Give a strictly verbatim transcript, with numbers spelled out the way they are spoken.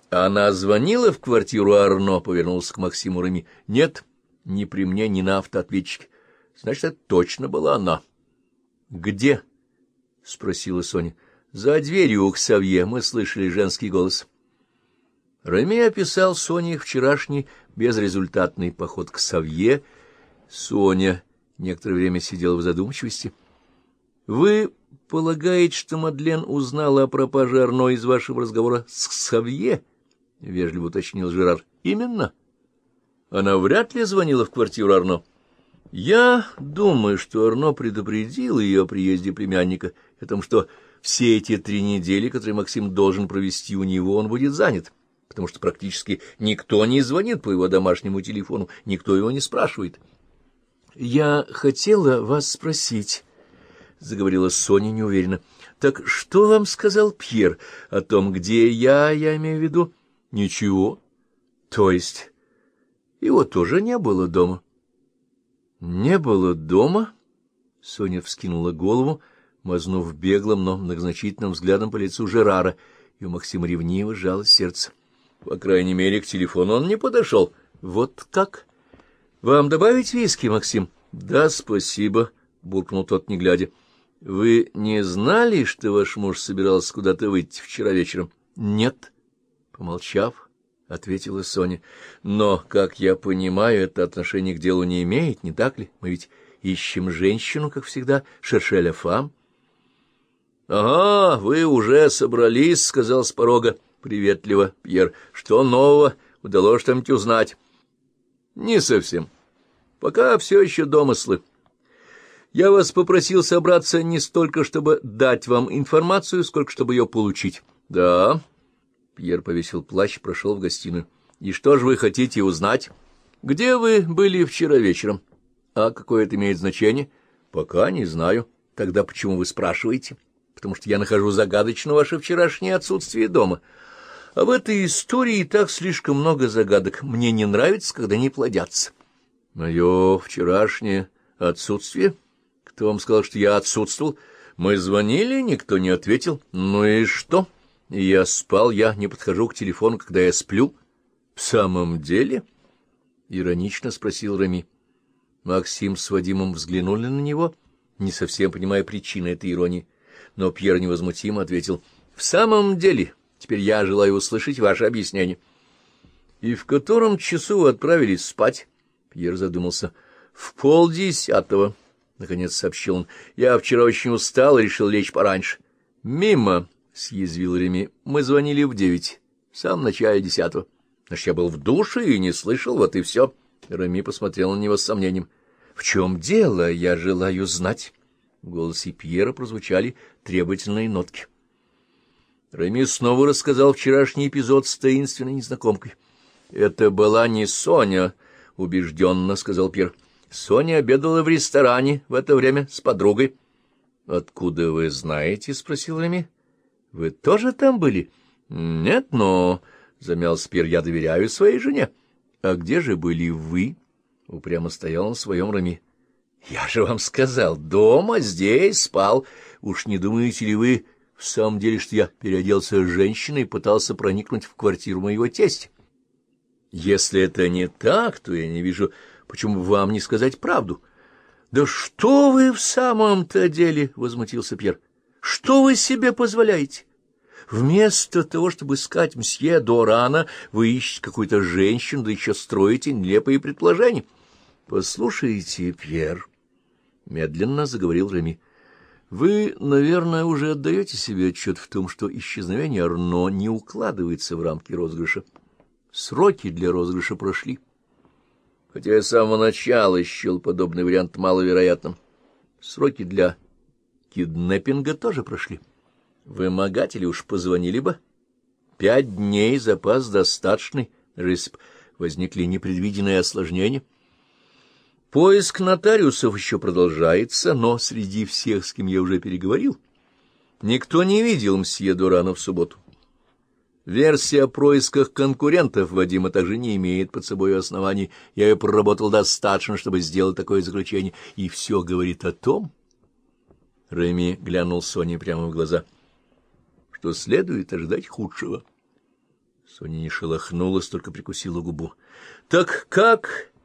Она звонила в квартиру Арно, повернулся к Максиму Реми. Нет, ни при мне, ни на автоответчике. Значит, это точно была она. Где? — спросила Соня. — За дверью у Ксавье мы слышали женский голос. Реми описал Соне их вчерашний безрезультатный поход к Ксавье. Соня некоторое время сидела в задумчивости. — Вы полагаете, что Мадлен узнала о пропаже Арно из вашего разговора с Ксавье? — вежливо уточнил Жерар. — Именно. Она вряд ли звонила в квартиру Арно. Я думаю, что Арно предупредил ее о приезде племянника, о том, что все эти три недели, которые Максим должен провести у него, он будет занят, потому что практически никто не звонит по его домашнему телефону, никто его не спрашивает. — Я хотела вас спросить, — заговорила Соня неуверенно. — Так что вам сказал Пьер о том, где я, я имею в виду? — Ничего. — То есть его тоже не было дома? — Не было дома? Соня вскинула голову, мазнув беглым, но многозначительным взглядом по лицу Жерара, и у Максима ревниво сжалось сердце. По крайней мере, к телефону он не подошел. — Вот как? — Вам добавить виски, Максим? — Да, спасибо, — буркнул тот, не глядя. — Вы не знали, что ваш муж собирался куда-то выйти вчера вечером? — Нет, — помолчав, — ответила Соня. — Но, как я понимаю, это отношение к делу не имеет, не так ли? Мы ведь ищем женщину, как всегда, шершеля фам. — Ага, вы уже собрались, — сказал с порога приветливо Пьер. — Что нового? Удалось что-нибудь узнать? — Не совсем. Пока все еще домыслы. Я вас попросил собраться не столько, чтобы дать вам информацию, сколько, чтобы ее получить. — Да. Пьер повесил плащ и прошел в гостиную. — И что же вы хотите узнать? — Где вы были вчера вечером? — А какое это имеет значение? — Пока не знаю. — Тогда почему вы спрашиваете? — Потому что я нахожу загадочно ваше вчерашнее отсутствие дома. А в этой истории так слишком много загадок. Мне не нравится, когда они плодятся. — Мое вчерашнее отсутствие? Кто вам сказал, что я отсутствовал? Мы звонили, никто не ответил. Ну и что? Я спал, я не подхожу к телефону, когда я сплю. — В самом деле? — иронично спросил Реми. Максим с Вадимом взглянули на него, не совсем понимая причины этой иронии. Но Пьер невозмутимо ответил: — В самом деле, теперь я желаю услышать ваше объяснение. — И в котором часу вы отправились спать? Пьер задумался. — В полдесятого, — наконец сообщил он. — Я вчера очень устал и решил лечь пораньше. — Мимо, — съязвил Реми. — Мы звонили в девять, в самом начале десятого. Значит, я был в душе и не слышал, вот и все. Реми посмотрел на него с сомнением. — В чем дело, я желаю знать? В голосе Пьера прозвучали требовательные нотки. Реми снова рассказал вчерашний эпизод с таинственной незнакомкой. — Это была не Соня, — убежденно сказал Пьер. — Соня обедала в ресторане в это время с подругой. — Откуда вы знаете? — спросил Реми. — Вы тоже там были? — Нет, но... — замялся Пьер. — Я доверяю своей жене. — А где же были вы? — упрямо стоял на своем Реми. — Я же вам сказал, дома, здесь, спал. Уж не думаете ли вы в самом деле, что я переоделся женщиной и пытался проникнуть в квартиру моего тестя? Если это не так, то я не вижу, почему вам не сказать правду. — Да что вы в самом-то деле, — возмутился Пьер, — что вы себе позволяете? Вместо того, чтобы искать мсье Дорана, вы ищете какую-то женщину, да еще строите нелепые предположения. — Послушайте, Пьер, — медленно заговорил Реми, — вы, наверное, уже отдаете себе отчет в том, что исчезновение Арно не укладывается в рамки розыгрыша. Сроки для розыгрыша прошли. Хотя я с самого начала счел подобный вариант маловероятным. Сроки для киднеппинга тоже прошли. Вымогатели уж позвонили бы. Пять дней запас достаточный, если б возникли непредвиденные осложнения. Поиск нотариусов еще продолжается, но среди всех, с кем я уже переговорил, никто не видел мсье Дорана в субботу. Версия о происках конкурентов Вадима также не имеет под собой оснований. Я ее проработал достаточно, чтобы сделать такое заключение. И все говорит о том... Реми глянул Соне прямо в глаза, что следует ожидать худшего. Соня не шелохнулась, только прикусила губу. — Так как?